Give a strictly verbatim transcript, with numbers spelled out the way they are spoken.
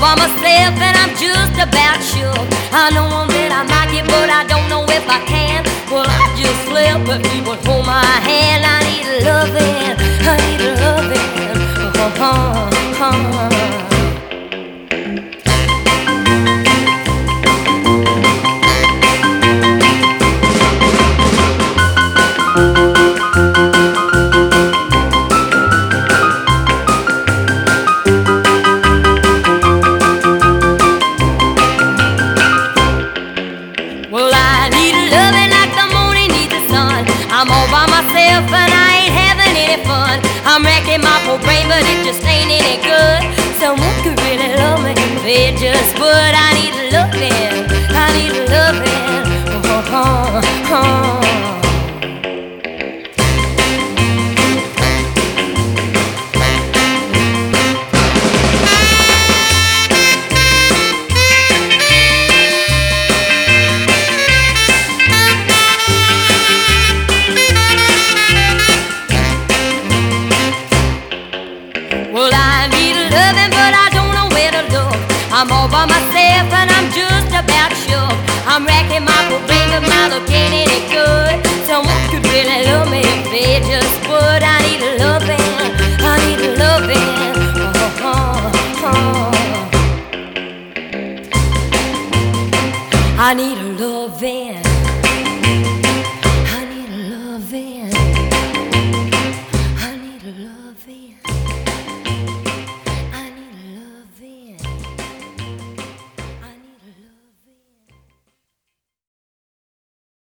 by myself and I'm just about sure I know that I like it, but I don't know if I can. Well, I just flip if people hold my hand. I need loving, I need loving. Oh, oh, oh. I'm all by myself and I ain't having any fun. I'm wrecking my poor brain, but it just ain't any good. Someone could really love me if they just would. I need loving, I need loving. Oh, oh, oh. Well, I need loving, but I don't know where to look. I'm all by myself and I'm just about shook. I'm racking my poor brain, but my luck ain't any good. Someone could really love me if they just would. I need loving, I need loving. Oh, oh, oh. I need a love.